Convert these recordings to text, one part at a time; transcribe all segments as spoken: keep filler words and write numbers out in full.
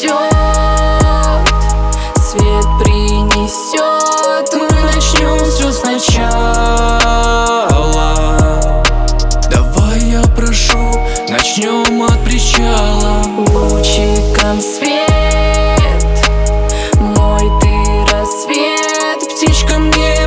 зайдет, свет принесет, мы начнем все сначала. Давай, я прошу, начнем от причала. Лучиком свет, мой ты рассвет, птичка мне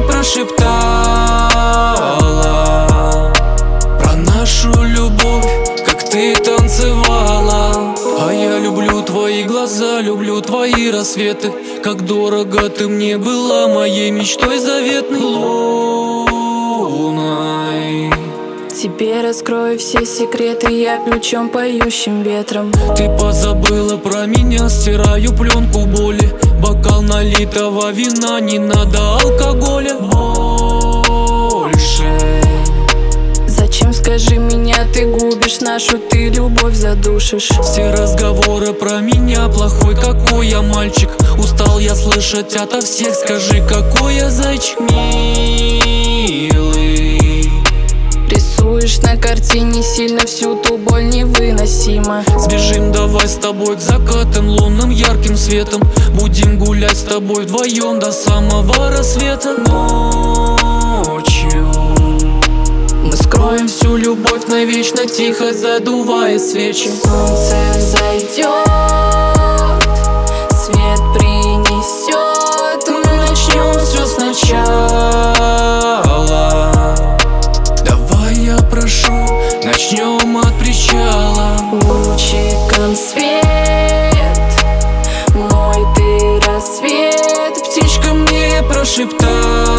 прошептала про нашу любовь, как ты танцевала. А я люблю твои глаза, люблю твои рассветы. Как дорого ты мне была, моей мечтой заветной, луной. Тебе раскрою все секреты, я ключом, поющим ветром. Ты позабыла про меня, стираю пленку боли. Бокал налитого вина, не надо алкоголя больше. Зачем, скажи, меня ты губишь, нашу ты любовь задушишь. Все разговоры про меня, плохой какой я мальчик. Устал я слышать ото всех, скажи, какой я зайчик милый. Рисуешь на картине сильно, всю ту боль невыносимо. Сбежим давай с тобой к закатам, лунным ярким светом. Будем гулять с тобой вдвоем до самого рассвета. Ночью мы скроем всю любовь навечно, тихо задувая свечи. Солнце зайдет, свет принесет, мы начнем все сначала. Давай, я прошу, начнем от причала. Лучиком свет, мой ты рассвет, Птичка мне прошептала